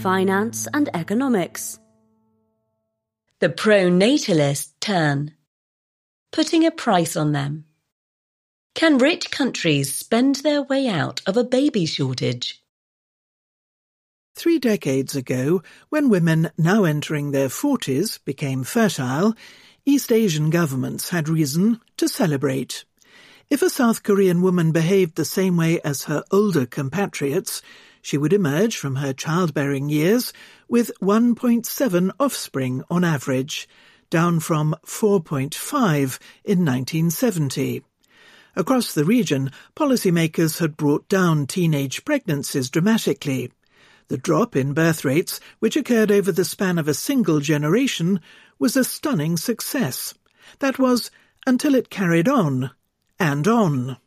finance and economics. The pro-natalist turn. Putting a price on them. Can rich countries spend their way out of a baby shortage? 3 decades ago, when women now entering their 40s became fertile, East Asian governments had reason to celebrate. If a South Korean woman behaved the same way as her older compatriots, she would emerge from her childbearing years with 1.7 offspring on average, down from 4.5 in 1970. Across the region, policymakers had brought down teenage pregnancies dramatically. The drop in birth rates, which occurred over the span of a single generation, was a stunning success. That was, until it carried on, and on.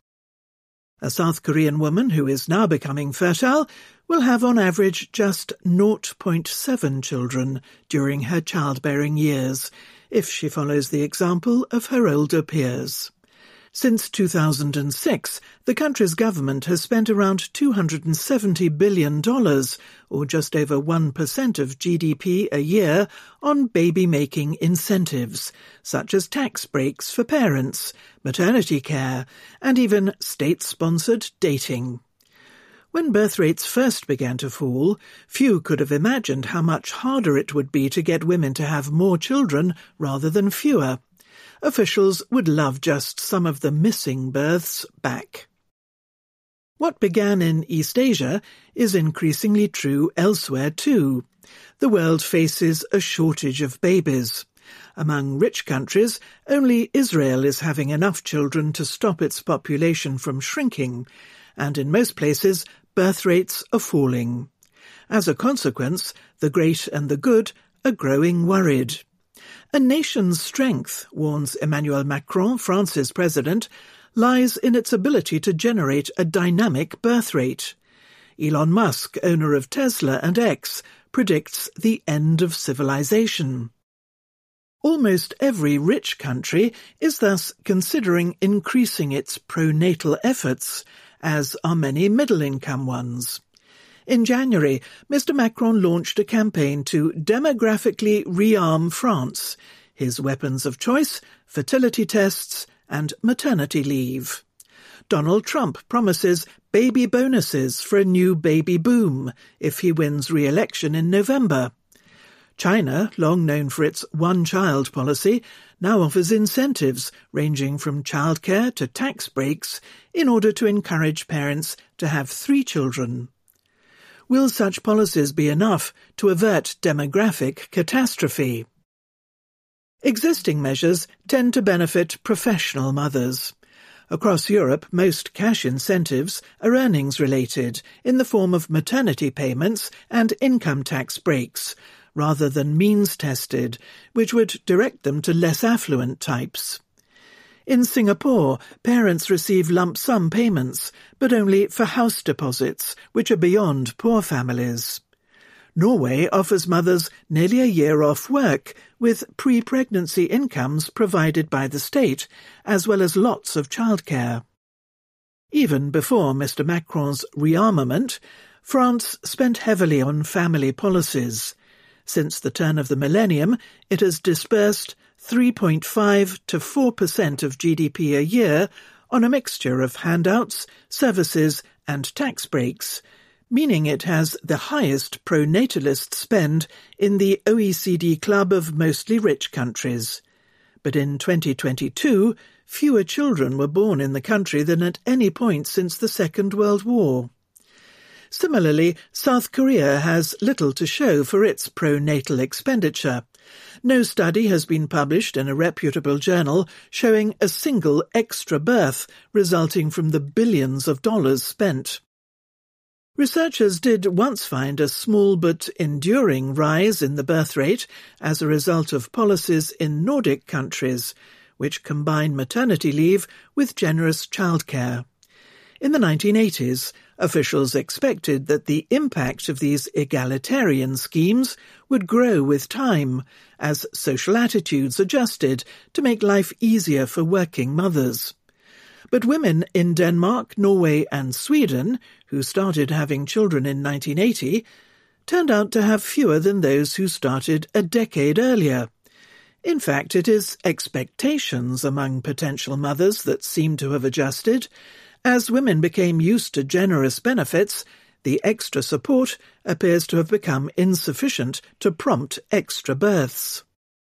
A South Korean woman who is now becoming fertile will have on average just 0.7 children during her childbearing years, if she follows the example of her older peers. Since 2006, the country's government has spent around $270 billion, or just over 1% of GDP a year, on baby-making incentives, such as tax breaks for parents, maternity care, and even state-sponsored dating. When birth rates first began to fall, few could have imagined how much harder it would be to get women to have more children rather than fewer. Officials would love just some of the missing births back. What began in East Asia is increasingly true elsewhere too. The world faces a shortage of babies. Among rich countries, only Israel is having enough children to stop its population from shrinking, and in most places, birth rates are falling. As a consequence, the great and the good are growing worried. A nation's strength, warns Emmanuel Macron, France's president, lies in its ability to generate a dynamic birth rate. Elon Musk, owner of Tesla and X, predicts the end of civilization. Almost every rich country is thus considering increasing its pro-natal efforts, as are many middle-income ones. In January, Mr. Macron launched a campaign to demographically rearm France, his weapons of choice, fertility tests, and maternity leave. Donald Trump promises baby bonuses for a new baby boom if he wins re-election in November. China, long known for its one-child policy, now offers incentives ranging from childcare to tax breaks in order to encourage parents to have 3 children. Will such policies be enough to avert demographic catastrophe? Existing measures tend to benefit professional mothers. Across Europe, most cash incentives are earnings-related in the form of maternity payments and income tax breaks, rather than means-tested, which would direct them to less affluent types. In Singapore, parents receive lump sum payments, but only for house deposits, which are beyond poor families. Norway offers mothers nearly a year off work, with pre-pregnancy incomes provided by the state, as well as lots of childcare. Even before Mr. Macron's rearmament, France spent heavily on family policies. Since the turn of the millennium, it has disbursed 3.5 to 4% of GDP a year on a mixture of handouts, services and tax breaks, meaning it has the highest pro-natalist spend in the OECD club of mostly rich countries. But in 2022, fewer children were born in the country than at any point since the Second World War. Similarly, South Korea has little to show for its pro-natal expenditure. No study has been published in a reputable journal showing a single extra birth resulting from the billions of dollars spent. Researchers did once find a small but enduring rise in the birth rate as a result of policies in Nordic countries, which combine maternity leave with generous childcare. In the 1980s, officials expected that the impact of these egalitarian schemes would grow with time as social attitudes adjusted to make life easier for working mothers. But women in Denmark, Norway and Sweden, who started having children in 1980, turned out to have fewer than those who started a decade earlier. In fact, it is expectations among potential mothers that seem to have adjusted. As women became used to generous benefits, the extra support appears to have become insufficient to prompt extra births.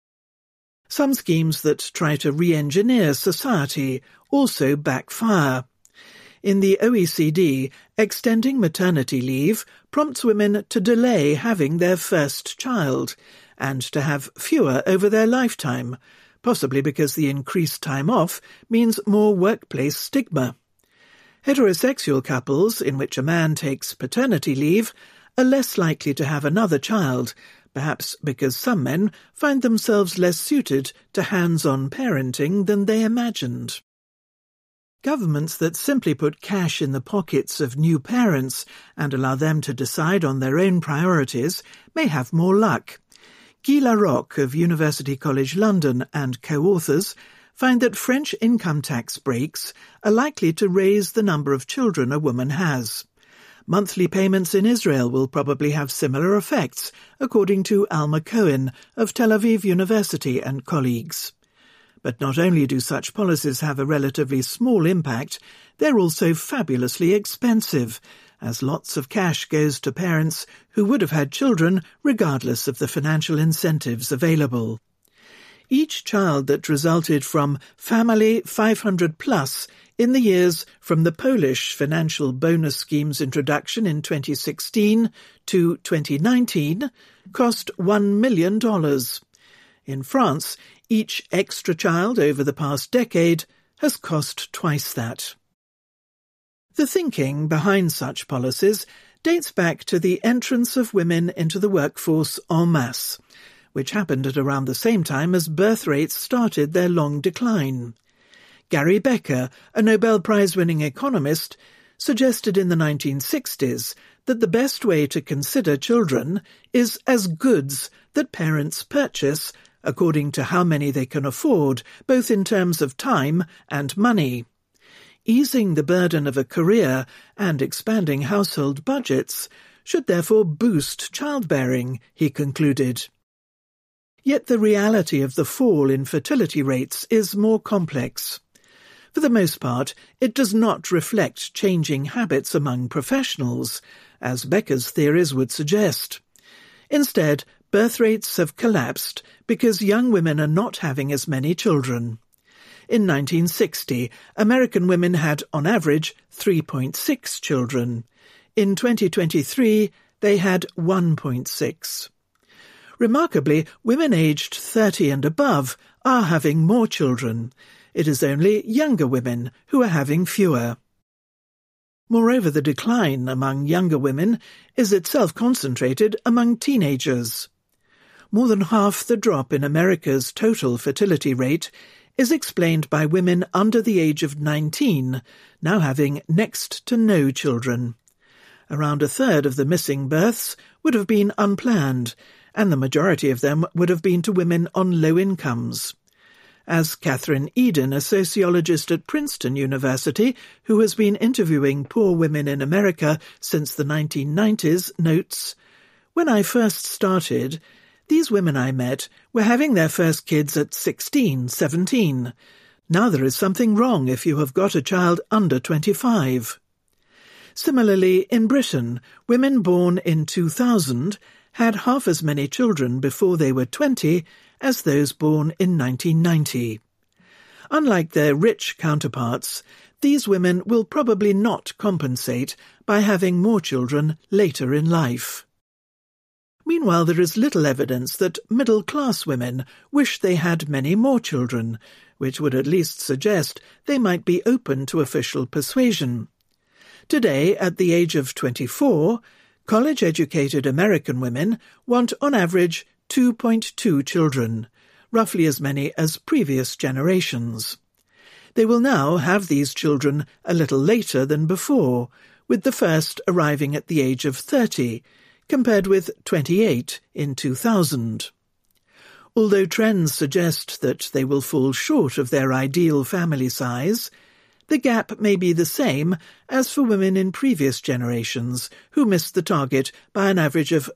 Some schemes that try to re-engineer society also backfire. In the OECD, extending maternity leave prompts women to delay having their first child and to have fewer over their lifetime, possibly because the increased time off means more workplace stigma. Heterosexual couples, in which a man takes paternity leave, are less likely to have another child, perhaps because some men find themselves less suited to hands-on parenting than they imagined. Governments that simply put cash in the pockets of new parents and allow them to decide on their own priorities may have more luck. Guy Laroque of University College London and co-authors find that French income tax breaks are likely to raise the number of children a woman has. Monthly payments in Israel will probably have similar effects, according to Alma Cohen of Tel Aviv University and colleagues. But not only do such policies have a relatively small impact, they're also fabulously expensive, as lots of cash goes to parents who would have had children regardless of the financial incentives available. Each child that resulted from Family 500 Plus in the years from the Polish financial bonus scheme's introduction in 2016 to 2019 cost $1 million. In France, each extra child over the past decade has cost twice that. The thinking behind such policies dates back to the entrance of women into the workforce en masse, which happened at around the same time as birth rates started their long decline. Gary Becker, a Nobel Prize-winning economist, suggested in the 1960s that the best way to consider children is as goods that parents purchase according to how many they can afford, both in terms of time and money. Easing the burden of a career and expanding household budgets should therefore boost childbearing, he concluded. Yet the reality of the fall in fertility rates is more complex. For the most part, it does not reflect changing habits among professionals, as Becker's theories would suggest. Instead, birth rates have collapsed because young women are not having as many children. In 1960, American women had, on average, 3.6 children. In 2023, they had 1.6. Remarkably, women aged 30 and above are having more children. It is only younger women who are having fewer. Moreover, the decline among younger women is itself concentrated among teenagers. More than half the drop in America's total fertility rate is explained by women under the age of 19, now having next to no children. Around a third of the missing births would have been unplanned, and the majority of them would have been to women on low incomes. As Catherine Eden, a sociologist at Princeton University, who has been interviewing poor women in America since the 1990s, notes, "When I first started, these women I met were having their first kids at 16, 17. Now there is something wrong if you have got a child under 25. Similarly, in Britain, women born in 2000 had half as many children before they were 20 as those born in 1990. Unlike their rich counterparts, these women will probably not compensate by having more children later in life. Meanwhile, there is little evidence that middle-class women wish they had many more children, which would at least suggest they might be open to official persuasion. Today, at the age of 24, college-educated American women want on average 2.2 children, roughly as many as previous generations. They will now have these children a little later than before, with the first arriving at the age of 30, compared with 28 in 2000. Although trends suggest that they will fall short of their ideal family size, the gap may be the same as for women in previous generations who missed the target by an average of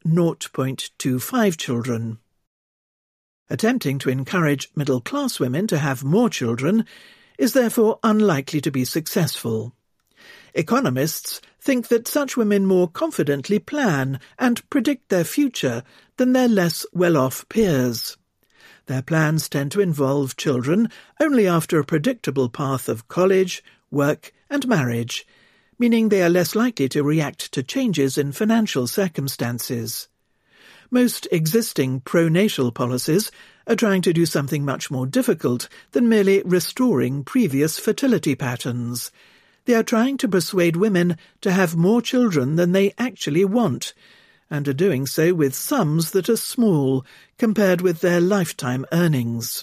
0.25 children. Attempting to encourage middle-class women to have more children is therefore unlikely to be successful. Economists think that such women more confidently plan and predict their future than their less well-off peers. Their plans tend to involve children only after a predictable path of college, work and marriage, meaning they are less likely to react to changes in financial circumstances. Most existing pronatal policies are trying to do something much more difficult than merely restoring previous fertility patterns. They are trying to persuade women to have more children than they actually want, and are doing so with sums that are small compared with their lifetime earnings.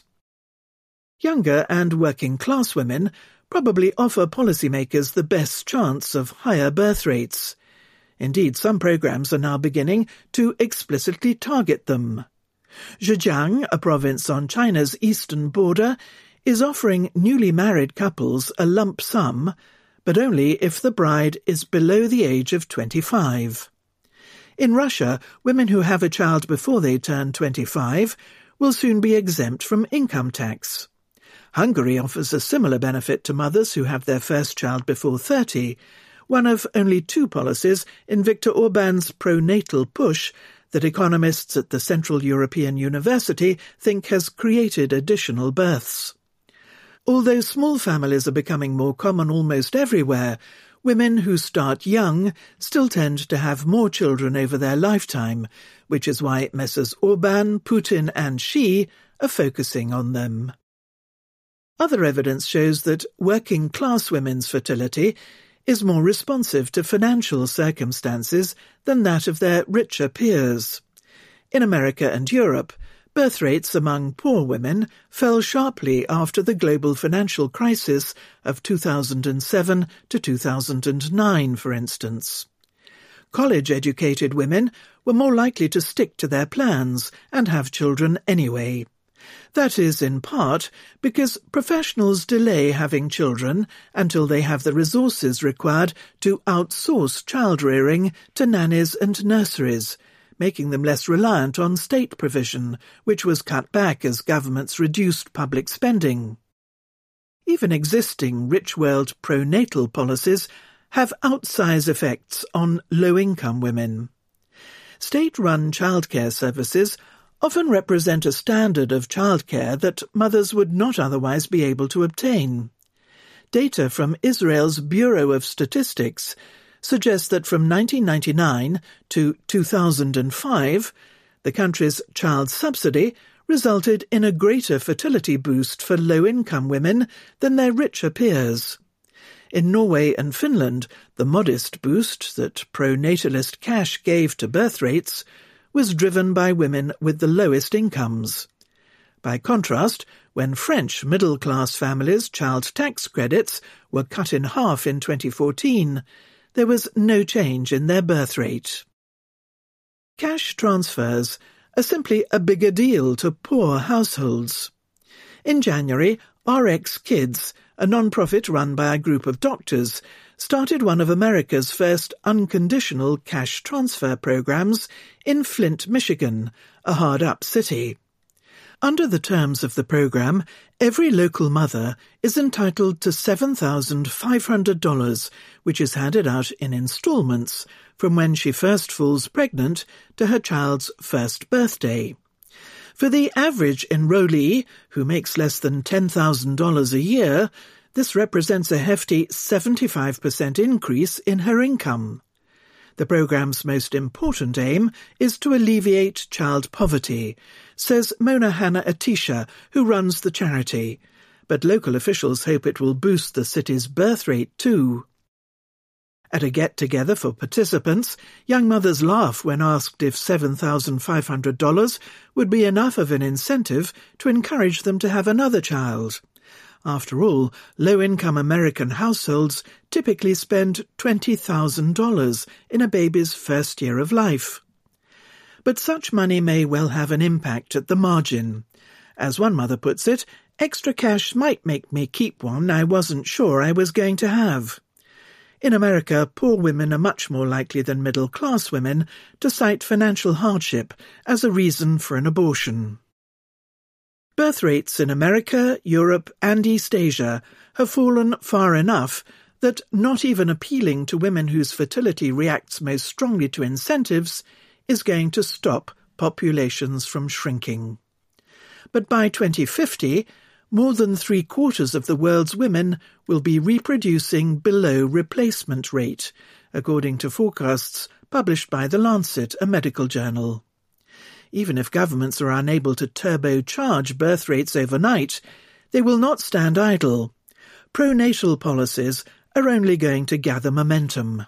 Younger and working-class women probably offer policymakers the best chance of higher birth rates. Indeed, some programs are now beginning to explicitly target them. Zhejiang, a province on China's eastern border, is offering newly married couples a lump sum, but only if the bride is below the age of 25. In Russia, women who have a child before they turn 25 will soon be exempt from income tax. Hungary offers a similar benefit to mothers who have their first child before 30, one of only two policies in Viktor Orban's pronatal push that economists at the Central European University think has created additional births. Although small families are becoming more common almost everywhere, women who start young still tend to have more children over their lifetime, which is why Messrs. Orban, Putin and Xi are focusing on them. Other evidence shows that working-class women's fertility is more responsive to financial circumstances than that of their richer peers. In America and Europe, birth rates among poor women fell sharply after the global financial crisis of 2007 to 2009, for instance. College-educated women were more likely to stick to their plans and have children anyway. That is, in part, because professionals delay having children until they have the resources required to outsource child-rearing to nannies and nurseries, making them less reliant on state provision, which was cut back as governments reduced public spending. Even existing rich world pronatal policies have outsize effects on low-income women. State-run childcare services often represent a standard of childcare that mothers would not otherwise be able to obtain. Data from Israel's Bureau of Statistics suggests that from 1999 to 2005, the country's child subsidy resulted in a greater fertility boost for low-income women than their richer peers. In Norway and Finland, the modest boost that pronatalist cash gave to birth rates was driven by women with the lowest incomes. By contrast, when French middle-class families' child tax credits were cut in half in 2014, there was no change in their birth rate. Cash transfers are simply a bigger deal to poor households. In January, RX Kids, a non-profit run by a group of doctors, started one of America's first unconditional cash transfer programs in Flint, Michigan, a hard-up city. Under the terms of the program, every local mother is entitled to $7,500, which is handed out in installments from when she first falls pregnant to her child's first birthday. For the average enrollee, who makes less than $10,000 a year, this represents a hefty 75% increase in her income. The program's most important aim is to alleviate child poverty, says Mona Hanna-Attisha, who runs the charity, but local officials hope it will boost the city's birth rate too. At a get-together for participants, young mothers laugh when asked if $7,500 would be enough of an incentive to encourage them to have another child. After all, low-income American households typically spend $20,000 in a baby's first year of life. But such money may well have an impact at the margin. As one mother puts it, Extra cash might make me keep one I wasn't sure I was going to have. In America, poor women are much more likely than middle-class women to cite financial hardship as a reason for an abortion. Birth rates in America, Europe and East Asia have fallen far enough that not even appealing to women whose fertility reacts most strongly to incentives is going to stop populations from shrinking. But by 2050, more than 3/4 of the world's women will be reproducing below replacement rate, according to forecasts published by The Lancet, a medical journal. Even if governments are unable to turbocharge birth rates overnight, they will not stand idle. Pro-natal policies are only going to gather momentum.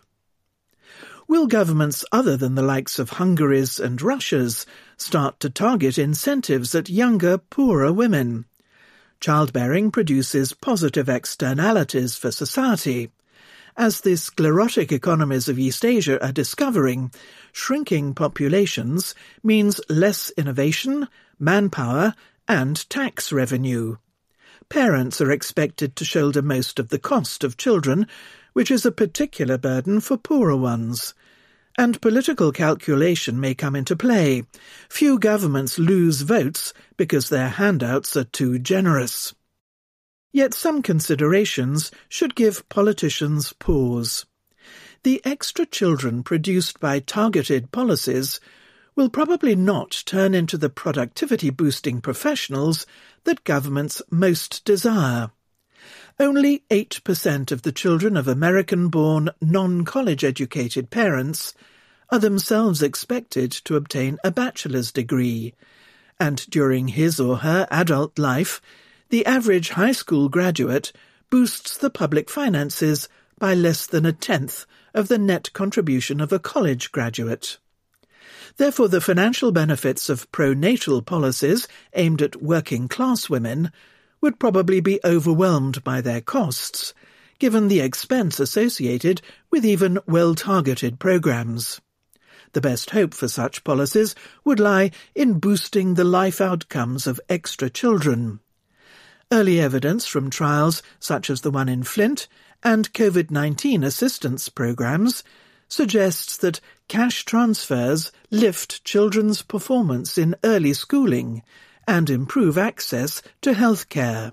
Will governments other than the likes of Hungary's and Russia's start to target incentives at younger, poorer women? Childbearing produces positive externalities for society. As the sclerotic economies of East Asia are discovering, shrinking populations means less innovation, manpower, and tax revenue. Parents are expected to shoulder most of the cost of children, which is a particular burden for poorer ones. And political calculation may come into play. Few governments lose votes because their handouts are too generous. Yet some considerations should give politicians pause. The extra children produced by targeted policies will probably not turn into the productivity-boosting professionals that governments most desire. Only 8% of the children of American-born, non-college-educated parents are themselves expected to obtain a bachelor's degree, and during his or her adult life, the average high school graduate boosts the public finances by less than 1/10 of the net contribution of a college graduate. Therefore, the financial benefits of pro-natal policies aimed at working-class women would probably be overwhelmed by their costs, given the expense associated with even well-targeted programs. The best hope for such policies would lie in boosting the life outcomes of extra children. Early evidence from trials such as the one in Flint and COVID-19 assistance programs suggests that cash transfers lift children's performance in early schooling and improve access to health care.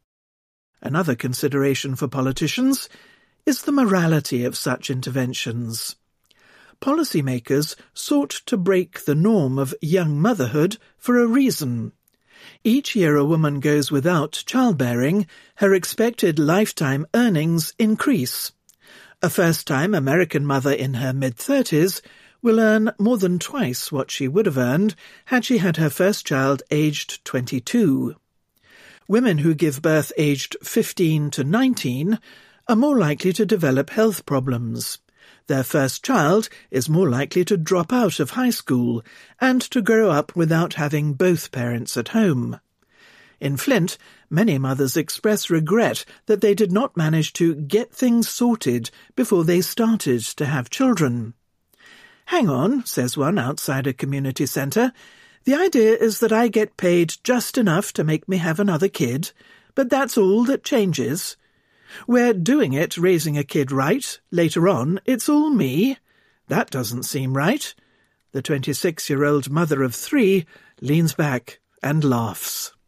Another consideration for politicians is the morality of such interventions. Policymakers sought to break the norm of young motherhood for a reason. Each year a woman goes without childbearing, her expected lifetime earnings increase. A first-time American mother in her mid-30s will earn more than twice what she would have earned had she had her first child aged 22. Women who give birth aged 15 to 19 are more likely to develop health problems. Their first child is more likely to drop out of high school and to grow up without having both parents at home. In Flint, many mothers express regret that they did not manage to get things sorted before they started to have children. "Hang on," says one outside a community centre. "The idea is that I get paid just enough to make me have another kid, but that's all that changes. We're doing it, raising a kid right. Later on, it's all me. That doesn't seem right." The 26-year-old mother of 3 leans back and laughs.